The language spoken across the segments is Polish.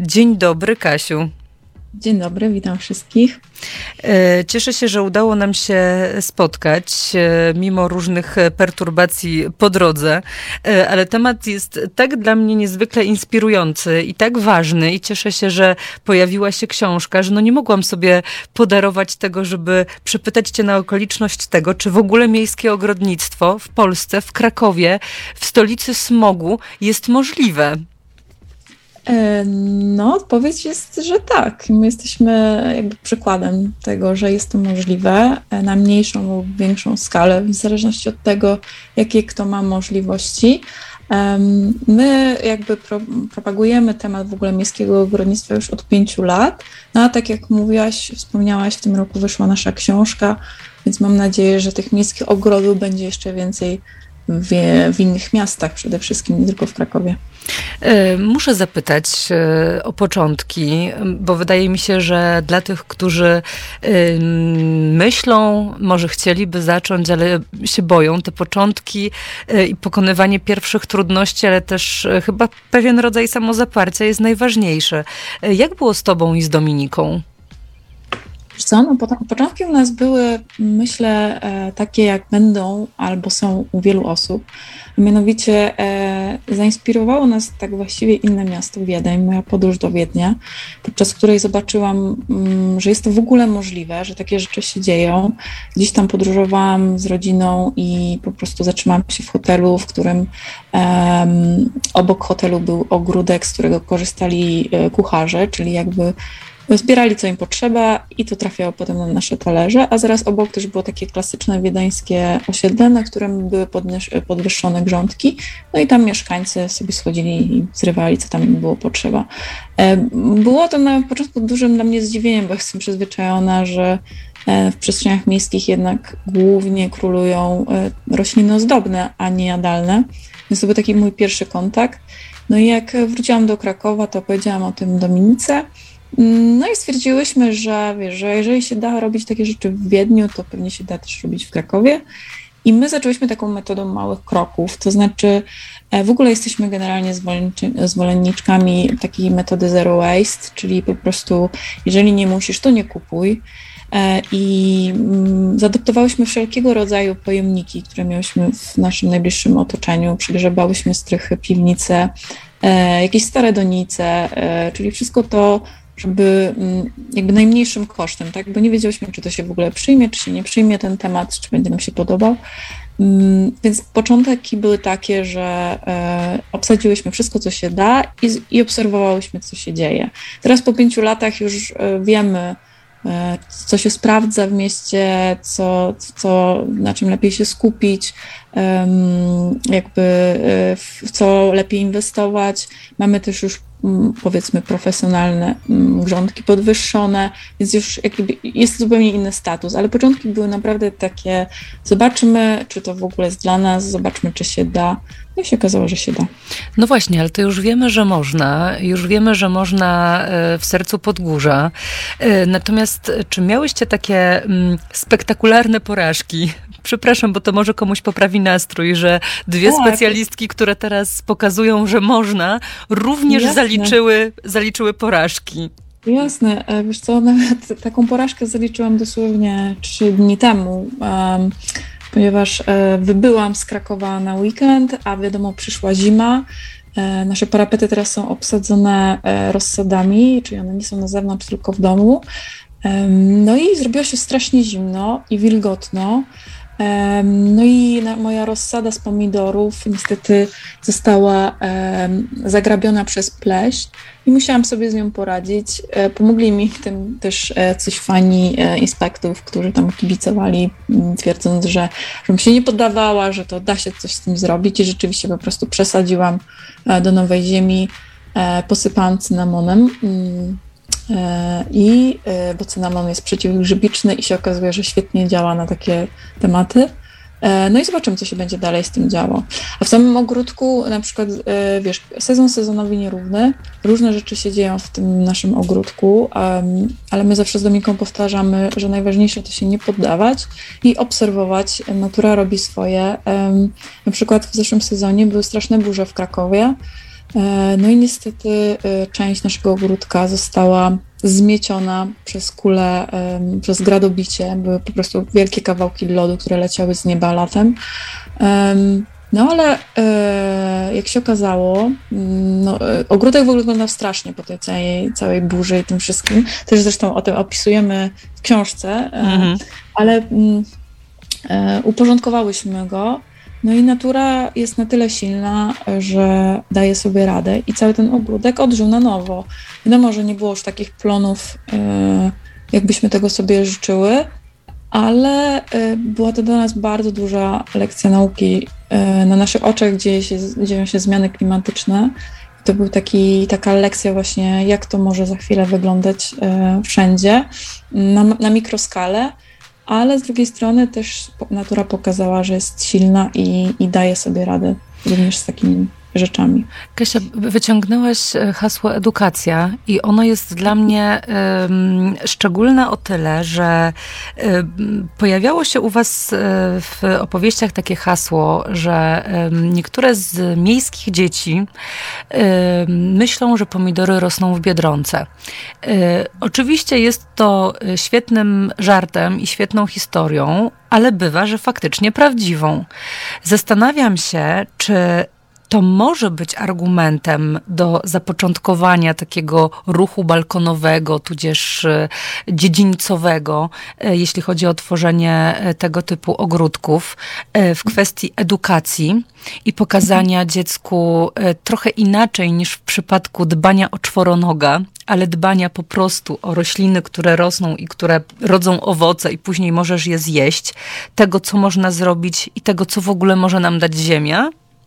Dzień dobry, Kasiu. Dzień dobry, witam wszystkich. Cieszę się, że udało nam się spotkać, mimo różnych perturbacji po drodze, ale temat jest tak dla mnie niezwykle inspirujący i tak ważny i cieszę się, że pojawiła się książka, że nie mogłam sobie podarować tego, żeby przepytać cię na okoliczność tego, czy w ogóle miejskie ogrodnictwo w Polsce, w Krakowie, w stolicy smogu jest możliwe. Odpowiedź jest, że tak. My jesteśmy jakby przykładem tego, że jest to możliwe na mniejszą lub większą skalę, w zależności od tego, jakie kto ma możliwości. My jakby propagujemy temat w ogóle miejskiego ogrodnictwa już od 5 lat, a tak jak wspomniałaś, w tym roku wyszła nasza książka, więc mam nadzieję, że tych miejskich ogrodów będzie jeszcze więcej w innych miastach przede wszystkim, nie tylko w Krakowie. Muszę zapytać o początki, bo wydaje mi się, że dla tych, którzy myślą, może chcieliby zacząć, ale się boją, te początki i pokonywanie pierwszych trudności, ale też chyba pewien rodzaj samozaparcia jest najważniejszy. Jak było z tobą i z Dominiką? Wiesz co, początki u nas były, myślę, takie jak będą albo są u wielu osób. Mianowicie zainspirowało nas tak właściwie inne miasto, Wiedeń, moja podróż do Wiednia, podczas której zobaczyłam, że jest to w ogóle możliwe, że takie rzeczy się dzieją. Gdzieś tam podróżowałam z rodziną i po prostu zatrzymałam się w hotelu, w którym obok hotelu był ogródek, z którego korzystali kucharze, czyli jakby zbierali, co im potrzeba i to trafiało potem na nasze talerze, a zaraz obok też było takie klasyczne wiedeńskie osiedle, na którym były podwyższone grządki, no i tam mieszkańcy sobie schodzili i zrywali, co tam im było potrzeba. Było to na początku dużym dla mnie zdziwieniem, bo jestem przyzwyczajona, że w przestrzeniach miejskich jednak głównie królują rośliny ozdobne, a nie jadalne, więc to był taki mój pierwszy kontakt. No i jak wróciłam do Krakowa, to powiedziałam o tym Dominice. No i stwierdziłyśmy, że jeżeli się da robić takie rzeczy w Wiedniu, to pewnie się da też robić w Krakowie. I my zaczęłyśmy taką metodą małych kroków, to znaczy w ogóle jesteśmy generalnie zwolenniczkami takiej metody zero waste, czyli po prostu jeżeli nie musisz, to nie kupuj. I zaadoptowałyśmy wszelkiego rodzaju pojemniki, które miałyśmy w naszym najbliższym otoczeniu. Przegrzebałyśmy strychy, piwnice, jakieś stare donice, czyli wszystko to, żeby jakby najmniejszym kosztem, tak? Bo nie wiedziałyśmy, czy to się w ogóle przyjmie, czy się nie przyjmie ten temat, czy będzie nam się podobał. Więc początki były takie, że obsadziłyśmy wszystko, co się da i obserwowałyśmy, co się dzieje. Teraz po 5 latach już wiemy, co się sprawdza w mieście, na czym lepiej się skupić, jakby w co lepiej inwestować. Mamy też już powiedzmy profesjonalne grządki podwyższone, więc już jakby jest zupełnie inny status, ale początki były naprawdę takie, zobaczmy, czy to w ogóle jest dla nas, zobaczmy, czy się da. No i się okazało, że się da. No właśnie, ale to już wiemy, że można. Już wiemy, że można w sercu Podgórza. Natomiast czy miałyście takie spektakularne porażki? Przepraszam, bo to może komuś poprawi nastrój, że dwie specjalistki, które teraz pokazują, że można, również zaliczyły porażki. Jasne. Wiesz co, nawet taką porażkę zaliczyłam dosłownie 3 dni temu, ponieważ wybyłam z Krakowa na weekend, a wiadomo, przyszła zima. Nasze parapety teraz są obsadzone rozsadami, czyli one nie są na zewnątrz, tylko w domu. No i zrobiło się strasznie zimno i wilgotno. No i moja rozsada z pomidorów niestety została zagrabiona przez pleść i musiałam sobie z nią poradzić. Pomogli mi w tym też coś fani inspektów, którzy tam kibicowali, twierdząc, że bym się nie poddawała, że to da się coś z tym zrobić i rzeczywiście po prostu przesadziłam do nowej ziemi, posypałam cynamonem. Bo cynamon jest przeciwgrzybiczny i się okazuje, że świetnie działa na takie tematy. No i zobaczymy, co się będzie dalej z tym działo. A w samym ogródku na przykład, sezon sezonowy nierówny, różne rzeczy się dzieją w tym naszym ogródku, ale my zawsze z Dominiką powtarzamy, że najważniejsze to się nie poddawać i obserwować. Natura robi swoje. Na przykład w zeszłym sezonie były straszne burze w Krakowie. No i niestety część naszego ogródka została zmieciona przez kulę, przez gradobicie. Były po prostu wielkie kawałki lodu, które leciały z nieba latem. No ale jak się okazało, ogródek w ogóle wyglądał strasznie po tej całej burzy i tym wszystkim. Też zresztą o tym opisujemy w książce, ale uporządkowałyśmy go. No i natura jest na tyle silna, że daje sobie radę i cały ten ogródek odżył na nowo. Wiadomo, że nie było już takich plonów, jakbyśmy tego sobie życzyły, ale była to dla nas bardzo duża lekcja nauki. Na naszych oczach dzieją się zmiany klimatyczne. To był taka lekcja właśnie, jak to może za chwilę wyglądać wszędzie, na mikroskalę, ale z drugiej strony też natura pokazała, że jest silna i daje sobie radę również z takimi rzeczami. Kasia, wyciągnęłaś hasło edukacja i ono jest dla mnie szczególne o tyle, że pojawiało się u was w opowieściach takie hasło, że niektóre z miejskich dzieci myślą, że pomidory rosną w Biedronce. Oczywiście jest to świetnym żartem i świetną historią, ale bywa, że faktycznie prawdziwą. Zastanawiam się, czy to może być argumentem do zapoczątkowania takiego ruchu balkonowego, tudzież dziedzińcowego, jeśli chodzi o tworzenie tego typu ogródków, w kwestii edukacji i pokazania dziecku trochę inaczej niż w przypadku dbania o czworonoga, ale dbania po prostu o rośliny, które rosną i które rodzą owoce i później możesz je zjeść, tego, co można zrobić i tego, co w ogóle może nam dać ziemia?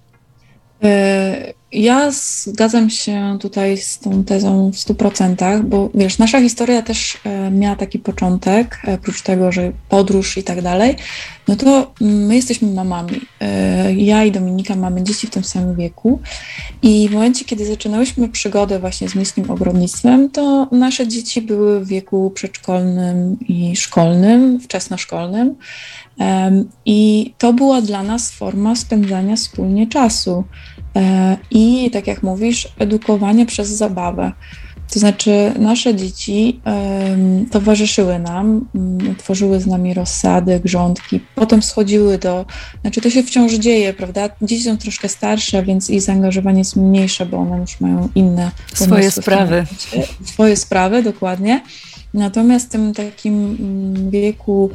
Ja zgadzam się tutaj z tą tezą w 100%, bo wiesz, nasza historia też miała taki początek, oprócz tego, że podróż i tak dalej, no to my jesteśmy mamami. Ja i Dominika mamy dzieci w tym samym wieku i w momencie, kiedy zaczynałyśmy przygodę właśnie z miejskim ogrodnictwem, to nasze dzieci były w wieku przedszkolnym i szkolnym, wczesnoszkolnym. I to była dla nas forma spędzania wspólnie czasu i, tak jak mówisz, edukowania przez zabawę. To znaczy nasze dzieci towarzyszyły nam, tworzyły z nami rozsady, grządki, potem schodziły znaczy to się wciąż dzieje, prawda? Dzieci są troszkę starsze, więc ich zaangażowanie jest mniejsze, bo one już mają inne swoje sprawy. Swoje sprawy, dokładnie. Natomiast w tym takim wieku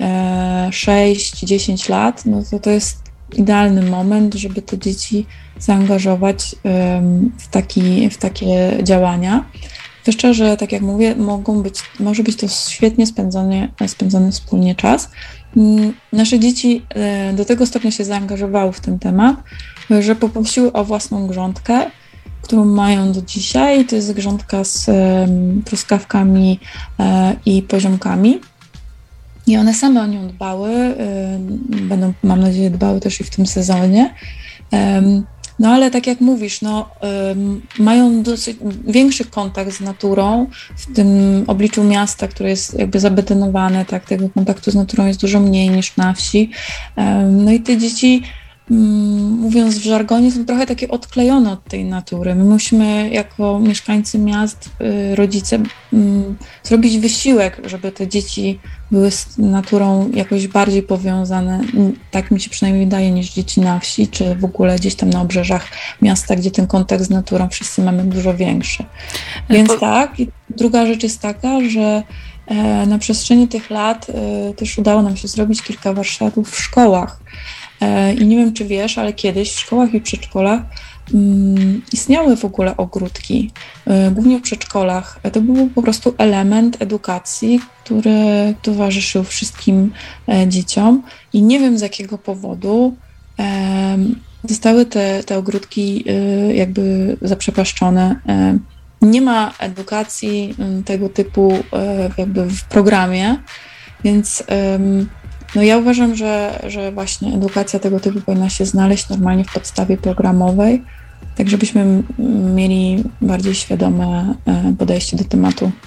6-10 lat, no to jest idealny moment, żeby te dzieci zaangażować w takie działania. Zwłaszcza, że tak jak mówię, może być to świetnie spędzony wspólnie czas. Nasze dzieci do tego stopnia się zaangażowały w ten temat, że poprosiły o własną grządkę, którą mają do dzisiaj. To jest grządka z truskawkami i poziomkami. I one same o nią dbały, będą, mam nadzieję, dbały też i w tym sezonie. No ale tak jak mówisz, mają dosyć większy kontakt z naturą w tym obliczu miasta, które jest jakby zabetonowane, tak, tego kontaktu z naturą jest dużo mniej niż na wsi. No i te dzieci, mówiąc w żargonie, są trochę takie odklejone od tej natury. My musimy jako mieszkańcy miast, rodzice, zrobić wysiłek, żeby te dzieci były z naturą jakoś bardziej powiązane, tak mi się przynajmniej wydaje, niż dzieci na wsi, czy w ogóle gdzieś tam na obrzeżach miasta, gdzie ten kontakt z naturą wszyscy mamy dużo większy. Więc tak, i druga rzecz jest taka, że na przestrzeni tych lat też udało nam się zrobić kilka warsztatów w szkołach. I nie wiem, czy wiesz, ale kiedyś w szkołach i przedszkolach istniały w ogóle ogródki, głównie w przedszkolach. To był po prostu element edukacji, który towarzyszył wszystkim dzieciom i nie wiem, z jakiego powodu zostały te ogródki jakby zaprzepaszczone. Nie ma edukacji tego typu jakby w programie, więc ja uważam, że właśnie edukacja tego typu powinna się znaleźć normalnie w podstawie programowej, tak żebyśmy mieli bardziej świadome podejście do tematu.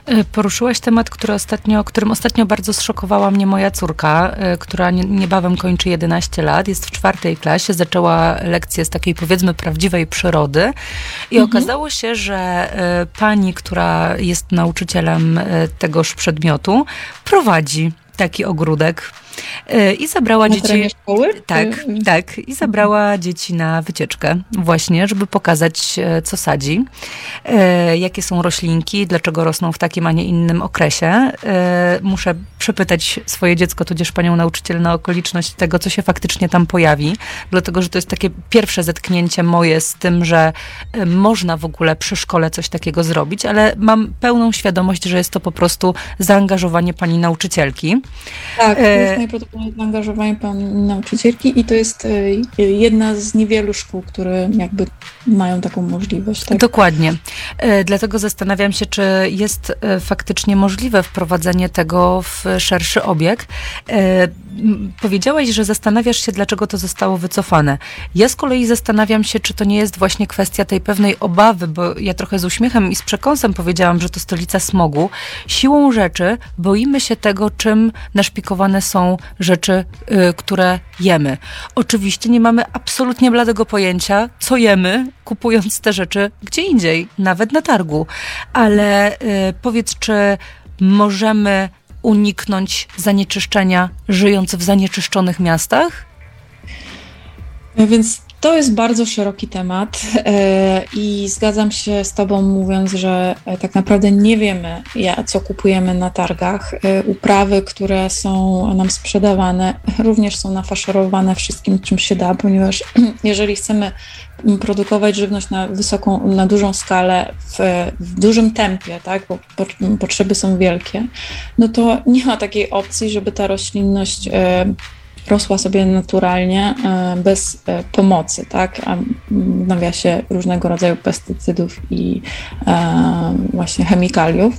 Poruszyłaś temat, którym ostatnio bardzo zszokowała mnie moja córka, która niebawem kończy 11 lat, jest w 4. klasie, zaczęła lekcję z takiej, powiedzmy, prawdziwej przyrody i okazało się, że pani, która jest nauczycielem tegoż przedmiotu, prowadzi taki ogródek. I zabrała dzieci. Szkoły? Tak. I zabrała dzieci na wycieczkę właśnie, żeby pokazać, co sadzi, jakie są roślinki, dlaczego rosną w takim, a nie innym okresie. Muszę przepytać swoje dziecko, tudzież panią nauczyciel, na okoliczność tego, co się faktycznie tam pojawi, dlatego, że to jest takie pierwsze zetknięcie moje z tym, że można w ogóle przy szkole coś takiego zrobić, ale mam pełną świadomość, że jest to po prostu zaangażowanie pani nauczycielki. Tak, to jest najprawdopodobniej zaangażowanie pani nauczycielki i to jest jedna z niewielu szkół, które jakby mają taką możliwość. Tak? Dokładnie. Dlatego zastanawiam się, czy jest faktycznie możliwe wprowadzenie tego w szerszy obieg. Powiedziałaś, że zastanawiasz się, dlaczego to zostało wycofane. Ja z kolei zastanawiam się, czy to nie jest właśnie kwestia tej pewnej obawy, bo ja trochę z uśmiechem i z przekąsem powiedziałam, że to stolica smogu. Siłą rzeczy boimy się tego, czym naszpikowane są rzeczy, które jemy. Oczywiście nie mamy absolutnie bladego pojęcia, co jemy, kupując te rzeczy gdzie indziej, nawet na targu. Ale powiedz, czy możemy uniknąć zanieczyszczenia, żyjąc w zanieczyszczonych miastach? Więc to jest bardzo szeroki temat i zgadzam się z Tobą, mówiąc, że tak naprawdę nie wiemy, co kupujemy na targach. Uprawy, które są nam sprzedawane, również są nafaszerowane wszystkim, czym się da, ponieważ jeżeli chcemy produkować żywność na dużą skalę, w dużym tempie, tak, bo potrzeby są wielkie, no to nie ma takiej opcji, żeby ta roślinność rosła sobie naturalnie, bez pomocy, tak? A w nawiasie różnego rodzaju pestycydów i właśnie chemikaliów.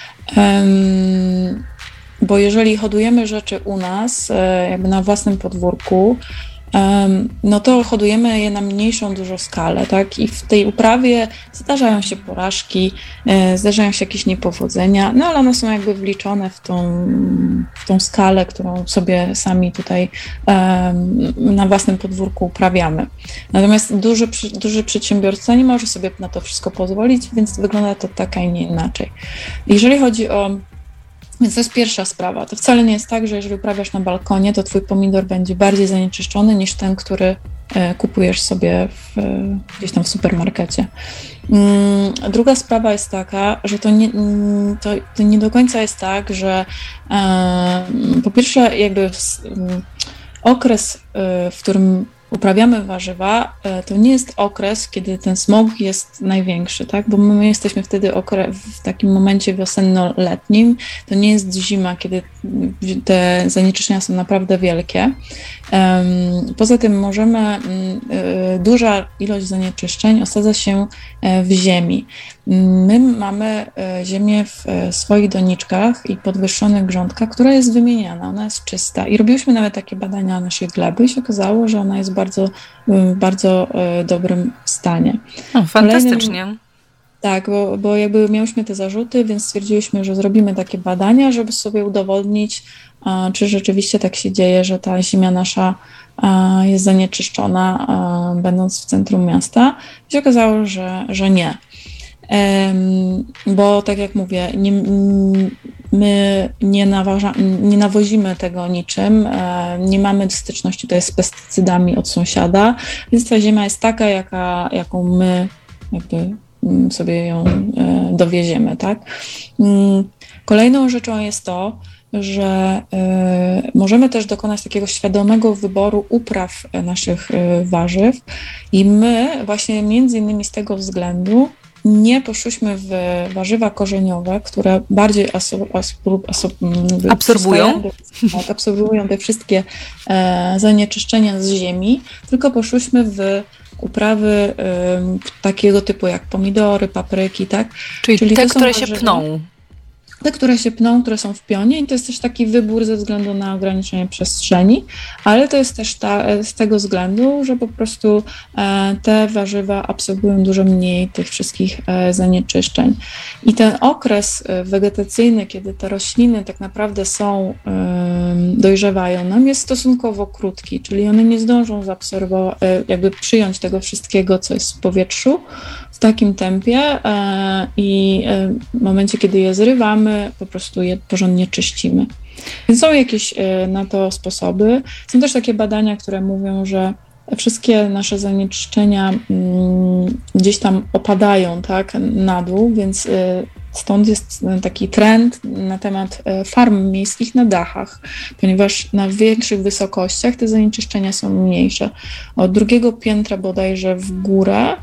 Bo jeżeli hodujemy rzeczy u nas, jakby na własnym podwórku, no to hodujemy je na mniejszą dużo skalę, tak? I w tej uprawie zdarzają się porażki, zdarzają się jakieś niepowodzenia, no ale one są jakby wliczone w tą skalę, którą sobie sami tutaj na własnym podwórku uprawiamy. Natomiast duży przedsiębiorca nie może sobie na to wszystko pozwolić, więc wygląda to tak, a nie inaczej. Jeżeli chodzi o Więc to jest pierwsza sprawa. To wcale nie jest tak, że jeżeli uprawiasz na balkonie, to twój pomidor będzie bardziej zanieczyszczony niż ten, który kupujesz sobie gdzieś tam w supermarkecie. Druga sprawa jest taka, że to nie do końca jest tak, że po pierwsze jakby okres, w którym uprawiamy warzywa, to nie jest okres, kiedy ten smog jest największy, tak? Bo my jesteśmy wtedy w takim momencie wiosenno-letnim, to nie jest zima, kiedy te zanieczyszczenia są naprawdę wielkie. Poza tym duża ilość zanieczyszczeń osadza się w ziemi. My mamy ziemię w swoich doniczkach i podwyższonych grządkach, która jest wymieniana, ona jest czysta. I robiłyśmy nawet takie badania naszej gleby i się okazało, że ona jest w bardzo dobrym stanie. O, fantastycznie. Tak, bo jakby miałyśmy te zarzuty, więc stwierdziłyśmy, że zrobimy takie badania, żeby sobie udowodnić, czy rzeczywiście tak się dzieje, że ta ziemia nasza jest zanieczyszczona, będąc w centrum miasta. I się okazało, że nie. Bo tak jak mówię, my nie nawozimy tego niczym, nie mamy styczności tutaj z pestycydami od sąsiada, więc ta ziemia jest taka, jaką my jakby sobie ją dowieziemy, tak? Kolejną rzeczą jest to, że możemy też dokonać takiego świadomego wyboru upraw naszych warzyw i my właśnie między innymi z tego względu nie poszłyśmy w warzywa korzeniowe, które bardziej absorbują te wszystkie zanieczyszczenia z ziemi, tylko poszłyśmy w uprawy takiego typu jak pomidory, papryki, tak? Czyli te, które się pną. te, które się pną, które są w pionie i to jest też taki wybór ze względu na ograniczenie przestrzeni, ale to jest też z tego względu, że po prostu te warzywa absorbują dużo mniej tych wszystkich zanieczyszczeń. I ten okres wegetacyjny, kiedy te rośliny tak naprawdę dojrzewają nam, jest stosunkowo krótki, czyli one nie zdążą zaabsorbować, jakby przyjąć tego wszystkiego, co jest w powietrzu w takim tempie i w momencie, kiedy je zrywamy, po prostu je porządnie czyścimy. Więc są jakieś na to sposoby. Są też takie badania, które mówią, że wszystkie nasze zanieczyszczenia gdzieś tam opadają, tak, na dół, więc stąd jest taki trend na temat farm miejskich na dachach, ponieważ na większych wysokościach te zanieczyszczenia są mniejsze. Od drugiego piętra bodajże w górę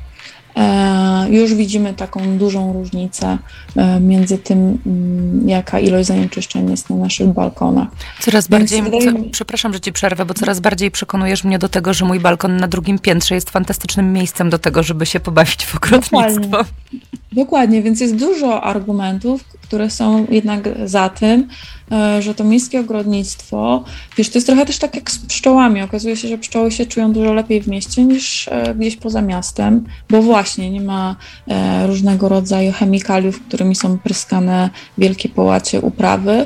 już widzimy taką dużą różnicę między tym, jaka ilość zanieczyszczeń jest na naszych balkonach. Coraz bardziej, przepraszam, że ci przerwę, bo coraz bardziej przekonujesz mnie do tego, że mój balkon na drugim piętrze jest fantastycznym miejscem do tego, żeby się pobawić w ogrodnictwo. Dokładnie, więc jest dużo argumentów, które są jednak za tym, że to miejskie ogrodnictwo, wiesz, to jest trochę też tak jak z pszczołami. Okazuje się, że pszczoły się czują dużo lepiej w mieście niż gdzieś poza miastem, bo właśnie nie ma różnego rodzaju chemikaliów, którymi są pryskane wielkie połacie uprawy.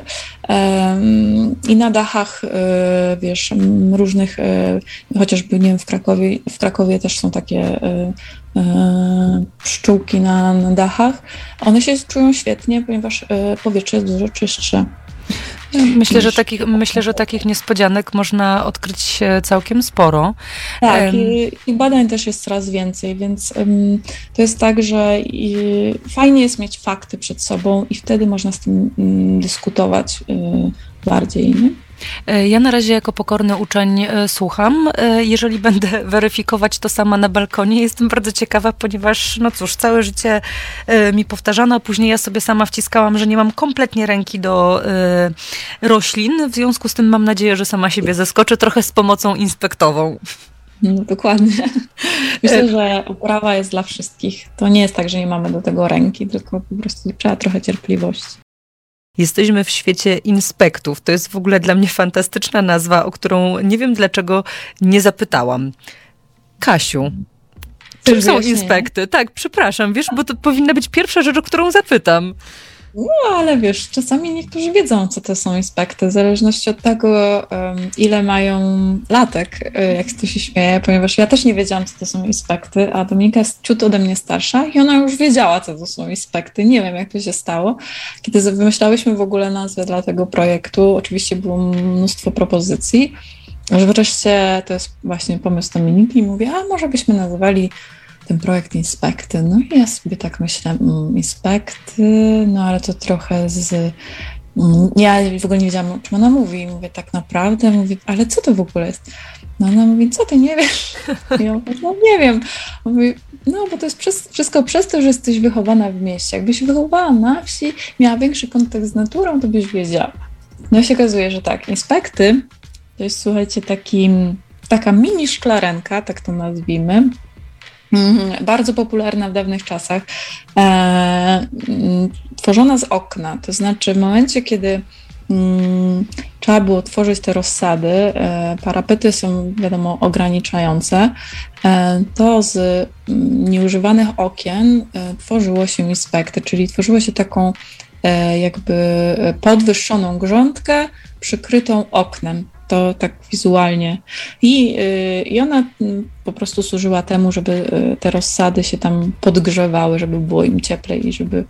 I na dachach, wiesz, różnych, chociażby, nie wiem, w Krakowie też są takie pszczółki na dachach. One się czują świetnie, ponieważ powietrze jest dużo czystsze. Myślę, że takich niespodzianek można odkryć całkiem sporo. Tak, i badań też jest coraz więcej, więc to jest tak, że fajnie jest mieć fakty przed sobą i wtedy można z tym dyskutować bardziej, nie? Ja na razie jako pokorny uczeń słucham. Jeżeli będę weryfikować to sama na balkonie, jestem bardzo ciekawa, ponieważ, no cóż, całe życie mi powtarzano, a później ja sobie sama wciskałam, że nie mam kompletnie ręki do roślin. W związku z tym mam nadzieję, że sama siebie zaskoczę trochę z pomocą inspektową. No, dokładnie. Myślę, że uprawa jest dla wszystkich. To nie jest tak, że nie mamy do tego ręki, tylko po prostu trzeba trochę cierpliwości. Jesteśmy w świecie inspektów. To jest w ogóle dla mnie fantastyczna nazwa, o którą nie wiem dlaczego nie zapytałam. Kasiu, czym są inspekty? Tak, przepraszam, wiesz, bo to powinna być pierwsza rzecz, o którą zapytam. No, ale wiesz, czasami niektórzy wiedzą, co to są inspekty, w zależności od tego, ile mają latek, jak to się śmieje, ponieważ ja też nie wiedziałam, co to są inspekty, a Dominika jest ciut ode mnie starsza i ona już wiedziała, co to są inspekty. Nie wiem, jak to się stało. Kiedy wymyślałyśmy w ogóle nazwę dla tego projektu, oczywiście było mnóstwo propozycji, że wreszcie to jest właśnie pomysł Dominiki i mówię, a może byśmy nazywali ten projekt Inspekty. No i ja sobie tak myślę, Inspekty, no ale to trochę ja w ogóle nie wiedziałam, o czym ona mówi. Mówię, tak naprawdę? Mówię, ale co to w ogóle jest? No ona mówi, co ty nie wiesz? Ja mówię, no nie wiem. Mówi, no bo to jest wszystko przez to, że jesteś wychowana w mieście. Jakbyś wychowała na wsi, miała większy kontakt z naturą, to byś wiedziała. No i się okazuje, że tak, Inspekty to jest, słuchajcie, taka mini szklarenka, tak to nazwijmy, bardzo popularna w dawnych czasach, tworzona z okna, to znaczy w momencie, kiedy trzeba było tworzyć te rozsady, parapety są, wiadomo, ograniczające, to z nieużywanych okien tworzyło się inspekty, czyli tworzyło się taką jakby podwyższoną grządkę przykrytą oknem. To tak wizualnie. I ona po prostu służyła temu, żeby te rozsady się tam podgrzewały, żeby było im cieplej i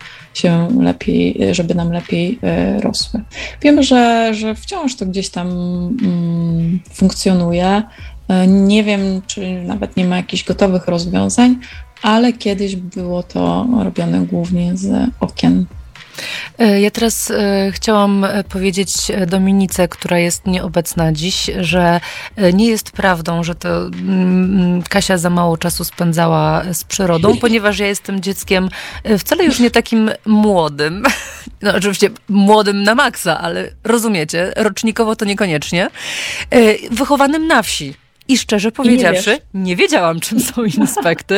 żeby nam lepiej rosły. Wiem, że wciąż to gdzieś tam funkcjonuje. Nie wiem, czy nawet nie ma jakichś gotowych rozwiązań, ale kiedyś było to robione głównie z okien. Ja teraz chciałam powiedzieć Dominice, która jest nieobecna dziś, że nie jest prawdą, że to Kasia za mało czasu spędzała z przyrodą, ponieważ ja jestem dzieckiem wcale już nie takim młodym. No oczywiście młodym na maksa, ale rozumiecie, rocznikowo to niekoniecznie. Wychowanym na wsi. I szczerze powiedziawszy, nie wiedziałam, czym są inspekty.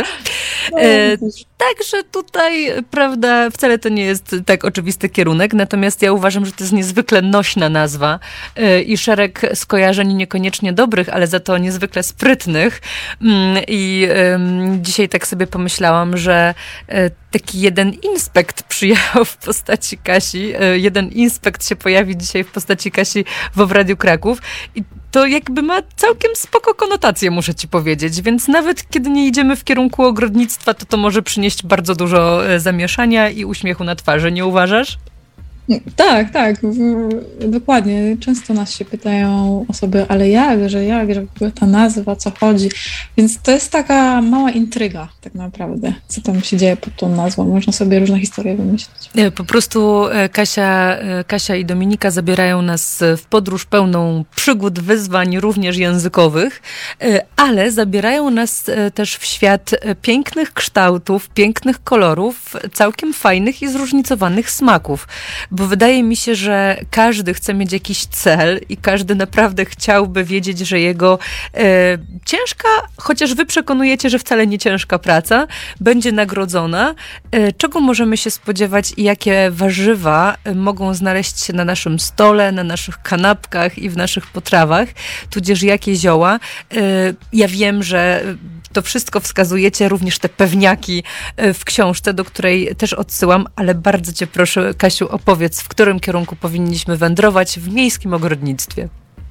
Także tutaj, prawda, wcale to nie jest tak oczywisty kierunek, natomiast ja uważam, że to jest niezwykle nośna nazwa i szereg skojarzeń niekoniecznie dobrych, ale za to niezwykle sprytnych. I dzisiaj tak sobie pomyślałam, że taki jeden inspekt przyjechał w postaci Kasi, jeden inspekt się pojawi dzisiaj w postaci Kasi w Radiu Kraków i to jakby ma całkiem spoko konotację, muszę ci powiedzieć, więc nawet kiedy nie idziemy w kierunku ogrodnictwa, to może przynieść bardzo dużo zamieszania i uśmiechu na twarzy, nie uważasz? Tak, dokładnie. Często nas się pytają osoby, ale że w ogóle ta nazwa, co chodzi. Więc to jest taka mała intryga tak naprawdę, co tam się dzieje pod tą nazwą. Można sobie różne historie wymyślić. Po prostu Kasia i Dominika zabierają nas w podróż pełną przygód, wyzwań, również językowych, ale zabierają nas też w świat pięknych kształtów, pięknych kolorów, całkiem fajnych i zróżnicowanych smaków. Bo wydaje mi się, że każdy chce mieć jakiś cel i każdy naprawdę chciałby wiedzieć, że jego ciężka, chociaż wy przekonujecie, że wcale nie ciężka praca, będzie nagrodzona. Czego możemy się spodziewać i jakie warzywa mogą znaleźć się na naszym stole, na naszych kanapkach i w naszych potrawach, tudzież jakie zioła. Ja wiem, że to wszystko wskazujecie, również te pewniaki w książce, do której też odsyłam, ale bardzo cię proszę, Kasiu, opowiedz, w którym kierunku powinniśmy wędrować w miejskim ogrodnictwie.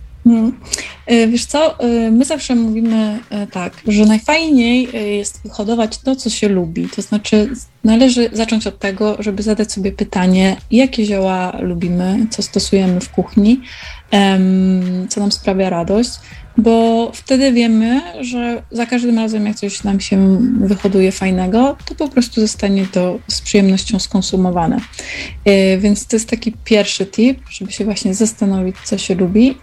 Wiesz co, my zawsze mówimy tak, że najfajniej jest hodować to, co się lubi. To znaczy należy zacząć od tego, żeby zadać sobie pytanie, jakie zioła lubimy, co stosujemy w kuchni, co nam sprawia radość, bo wtedy wiemy, że za każdym razem, jak coś nam się wyhoduje fajnego, to po prostu zostanie to z przyjemnością skonsumowane. Więc to jest taki pierwszy tip, żeby się właśnie zastanowić, co się lubi.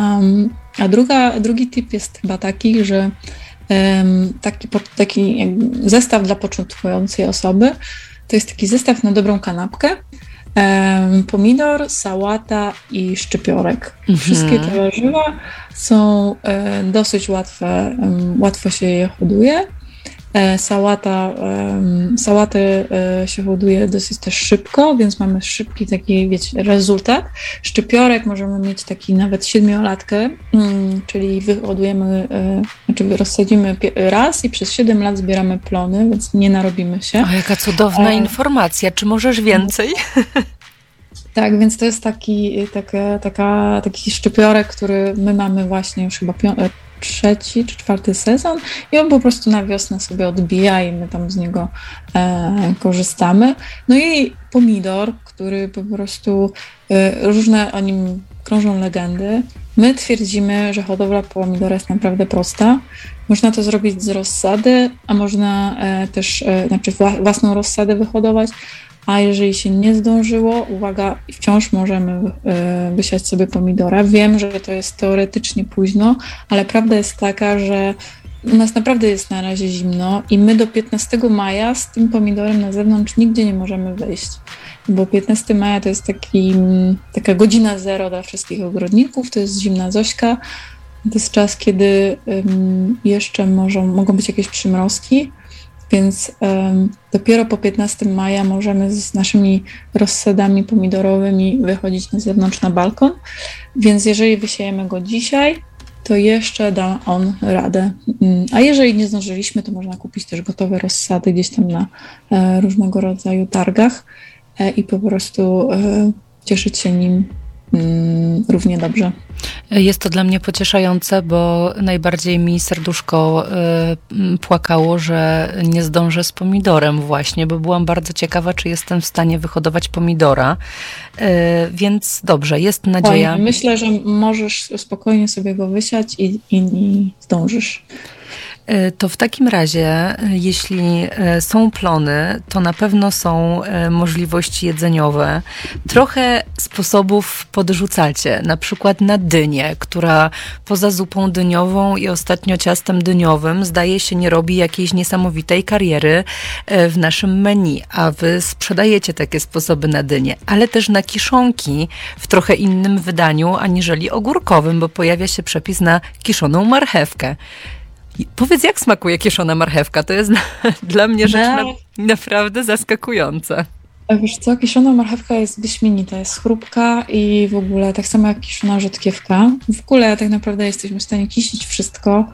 Drugi tip jest chyba taki, że taki jakby zestaw dla początkującej osoby, to jest taki zestaw na dobrą kanapkę. Pomidor, sałata i szczypiorek. Wszystkie te warzywa są dosyć łatwe, łatwo się je hoduje. Sałatę się hoduje dosyć też szybko, więc mamy szybki taki, wiecie, rezultat. Szczypiorek możemy mieć taki nawet 7-latkę, czyli wyhodujemy, rozsadzimy raz i przez 7 lat zbieramy plony, więc nie narobimy się. O, jaka cudowna informacja. Czy możesz więcej? Tak, więc to jest taki szczypiorek, który my mamy właśnie już chyba 3. czy 4. sezon i on po prostu na wiosnę sobie odbija i my tam z niego korzystamy. No i pomidor, który po prostu różne o nim krążą legendy. My twierdzimy, że hodowla pomidora jest naprawdę prosta. Można to zrobić z rozsady, a można też własną rozsadę wyhodować. A jeżeli się nie zdążyło, uwaga, wciąż możemy wysiać sobie pomidora. Wiem, że to jest teoretycznie późno, ale prawda jest taka, że u nas naprawdę jest na razie zimno i my do 15 maja z tym pomidorem na zewnątrz nigdzie nie możemy wyjść. Bo 15 maja to jest taka godzina zero dla wszystkich ogrodników, to jest zimna Zośka. To jest czas, kiedy jeszcze mogą być jakieś przymrozki. Więc dopiero po 15 maja możemy z naszymi rozsadami pomidorowymi wychodzić na zewnątrz na balkon. Więc jeżeli wysiejemy go dzisiaj, to jeszcze da on radę. A jeżeli nie zdążyliśmy, to można kupić też gotowe rozsady gdzieś tam na różnego rodzaju targach i po prostu cieszyć się nim równie dobrze. Jest to dla mnie pocieszające, bo najbardziej mi serduszko płakało, że nie zdążę z pomidorem właśnie, bo byłam bardzo ciekawa, czy jestem w stanie wyhodować pomidora. Więc dobrze, jest nadzieja. Myślę, że możesz spokojnie sobie go wysiać i zdążysz. To w takim razie, jeśli są plony, to na pewno są możliwości jedzeniowe. Trochę sposobów podrzucacie, na przykład na dynię, która poza zupą dyniową i ostatnio ciastem dyniowym zdaje się nie robi jakiejś niesamowitej kariery w naszym menu, a wy sprzedajecie takie sposoby na dynię, ale też na kiszonki w trochę innym wydaniu aniżeli ogórkowym, bo pojawia się przepis na kiszoną marchewkę. Powiedz, jak smakuje kiszona marchewka? To jest dla mnie rzecz naprawdę zaskakująca. Wiesz co, kiszona marchewka jest wyśmienita, jest chrupka i w ogóle tak samo jak kiszona rzodkiewka. W ogóle tak naprawdę jesteśmy w stanie kisić wszystko.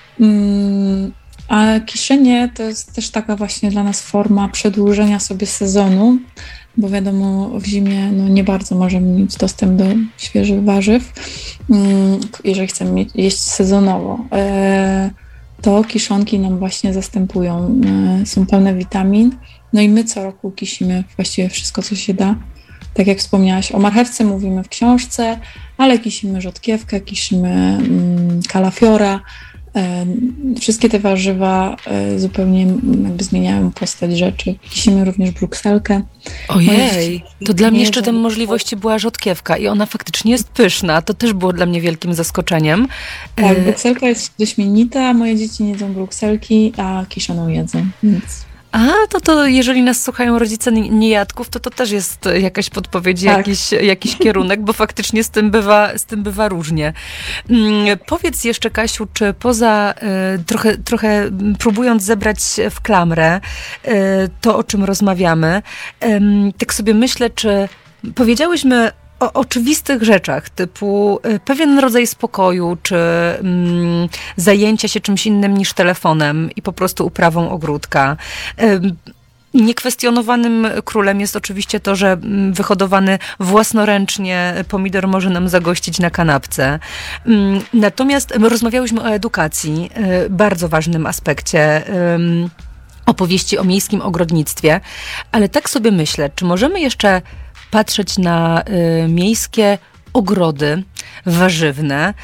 A kiszenie to jest też taka właśnie dla nas forma przedłużenia sobie sezonu, bo wiadomo, w zimie nie bardzo możemy mieć dostęp do świeżych warzyw, jeżeli chcemy jeść sezonowo. To kiszonki nam właśnie zastępują, są pełne witamin. No i my co roku kisimy właściwie wszystko, co się da. Tak jak wspomniałaś, o marchewce mówimy w książce, ale kisimy rzodkiewkę, kisimy kalafiora. Wszystkie te warzywa zupełnie jakby zmieniają postać rzeczy. Kisimy również brukselkę. Ojej, to dla mnie jeszcze tej możliwości była rzodkiewka i ona faktycznie jest pyszna. To też było dla mnie wielkim zaskoczeniem. Tak, brukselka jest wyśmienita, moje dzieci nie jedzą brukselki, a kiszoną jedzą, więc... To jeżeli nas słuchają rodzice niejadków, to też jest jakaś podpowiedź, tak. jakiś kierunek, bo faktycznie z tym bywa różnie. Powiedz jeszcze, Kasiu, czy poza trochę próbując zebrać w klamrę to, o czym rozmawiamy, tak sobie myślę, czy powiedziałyśmy o oczywistych rzeczach, typu pewien rodzaj spokoju, czy zajęcia się czymś innym niż telefonem i po prostu uprawą ogródka. Niekwestionowanym królem jest oczywiście to, że wyhodowany własnoręcznie pomidor może nam zagościć na kanapce. Natomiast rozmawiałyśmy o edukacji, bardzo ważnym aspekcie opowieści o miejskim ogrodnictwie, ale tak sobie myślę, czy możemy jeszcze patrzeć na miejskie ogrody warzywne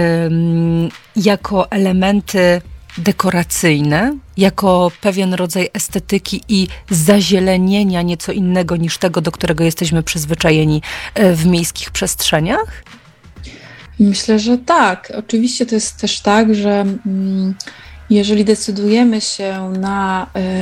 jako elementy dekoracyjne, jako pewien rodzaj estetyki i zazielenienia nieco innego niż tego, do którego jesteśmy przyzwyczajeni w miejskich przestrzeniach? Myślę, że tak. Oczywiście to jest też tak, że jeżeli decydujemy się na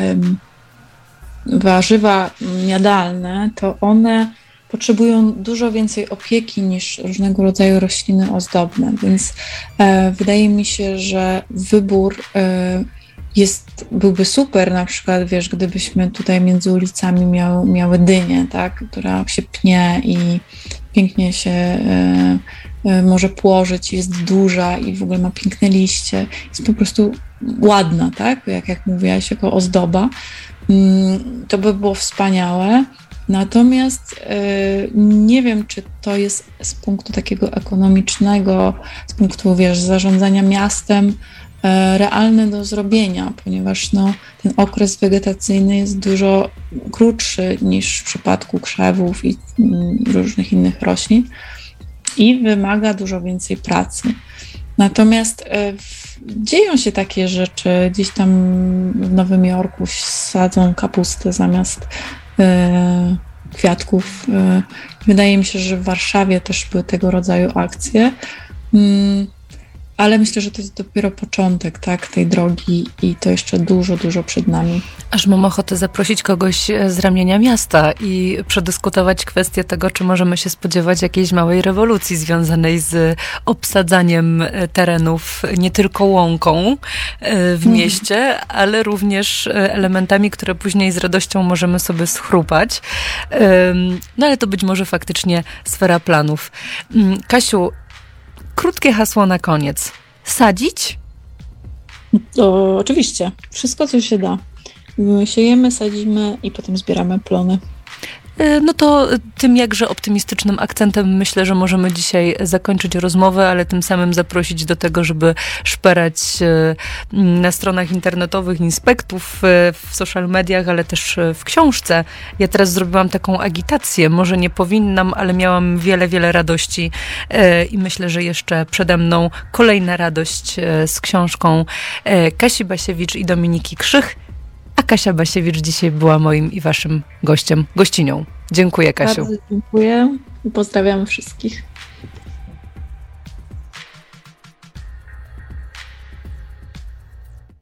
warzywa jadalne, to one potrzebują dużo więcej opieki niż różnego rodzaju rośliny ozdobne, więc wydaje mi się, że wybór byłby super, na przykład, wiesz, gdybyśmy tutaj między ulicami miały dynię, tak, która się pnie i pięknie się może płożyć, jest duża i w ogóle ma piękne liście, jest po prostu ładna, tak, jak mówiłaś, jako ozdoba. To by było wspaniałe. Natomiast nie wiem, czy to jest z punktu takiego ekonomicznego, z punktu, wiesz, zarządzania miastem realne do zrobienia, ponieważ ten okres wegetacyjny jest dużo krótszy niż w przypadku krzewów i różnych innych roślin i wymaga dużo więcej pracy. Natomiast dzieją się takie rzeczy. Gdzieś tam w Nowym Jorku sadzą kapustę zamiast kwiatków. Wydaje mi się, że w Warszawie też były tego rodzaju akcje. Ale myślę, że to jest dopiero początek, tak, tej drogi i to jeszcze dużo, dużo przed nami. Aż mam ochotę zaprosić kogoś z ramienia miasta i przedyskutować kwestię tego, czy możemy się spodziewać jakiejś małej rewolucji związanej z obsadzaniem terenów nie tylko łąką w mieście, ale również elementami, które później z radością możemy sobie schrupać. No ale to być może faktycznie sfera planów. Kasiu, krótkie hasło na koniec. Sadzić? To oczywiście. Wszystko, co się da. Siejemy, sadzimy i potem zbieramy plony. No to tym jakże optymistycznym akcentem myślę, że możemy dzisiaj zakończyć rozmowę, ale tym samym zaprosić do tego, żeby szperać na stronach internetowych inspektów, w social mediach, ale też w książce. Ja teraz zrobiłam taką agitację, może nie powinnam, ale miałam wiele radości i myślę, że jeszcze przede mną kolejna radość z książką Kasi Basiewicz i Dominiki Krzych. A Kasia Basiewicz dzisiaj była moim i waszym gościnią. Dziękuję, Kasiu. Bardzo dziękuję i pozdrawiam wszystkich.